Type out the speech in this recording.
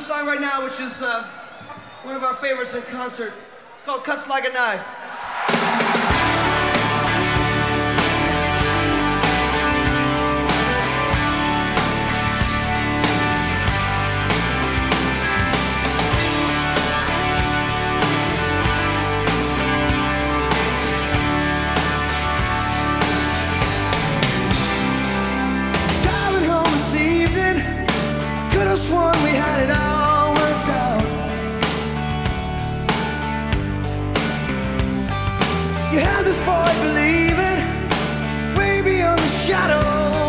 song right now, which is one of our favorites in concert. It's called Cuts Like a Knife. Sworn we had it all worked out. You had this boy believing way beyond the shadow